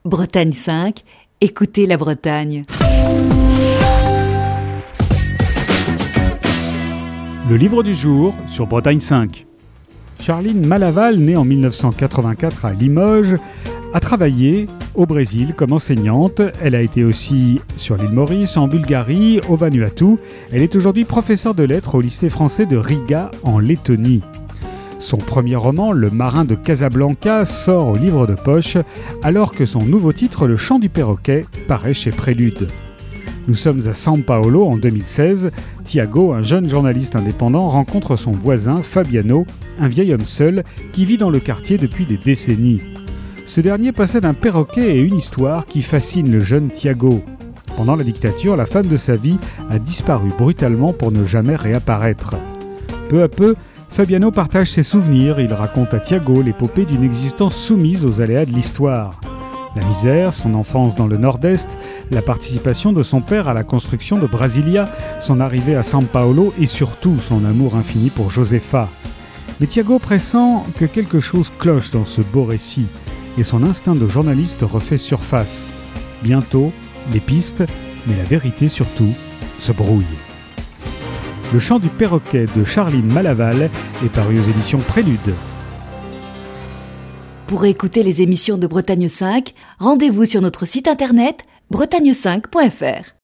Bretagne 5, écoutez la Bretagne. Le livre du jour sur Bretagne 5. Charline Malaval, née en 1984 à Limoges, a travaillé au Brésil comme enseignante. Elle a été aussi sur l'île Maurice, en Bulgarie, au Vanuatu. Elle est aujourd'hui professeure de lettres au lycée français de Riga en Lettonie. Son premier roman, Le marin de Casablanca, sort au livre de poche, alors que son nouveau titre, Le chant du perroquet, paraît chez Prélude. Nous sommes à São Paulo en 2016. Tiago, un jeune journaliste indépendant, rencontre son voisin Fabiano, un vieil homme seul qui vit dans le quartier depuis des décennies. Ce dernier possède un perroquet et une histoire qui fascine le jeune Tiago. Pendant la dictature, la femme de sa vie a disparu brutalement pour ne jamais réapparaître. Peu à peu, Fabiano partage ses souvenirs. Il raconte à Tiago l'épopée d'une existence soumise aux aléas de l'histoire. La misère, son enfance dans le nord-est, la participation de son père à la construction de Brasilia, son arrivée à São Paulo et surtout son amour infini pour Josefa. Mais Tiago pressent que quelque chose cloche dans ce beau récit et son instinct de journaliste refait surface. Bientôt, les pistes, mais la vérité surtout, se brouille. Le chant du perroquet de Charline Malaval est paru aux éditions Prélude. Pour écouter les émissions de Bretagne 5, rendez-vous sur notre site internet bretagne5.fr.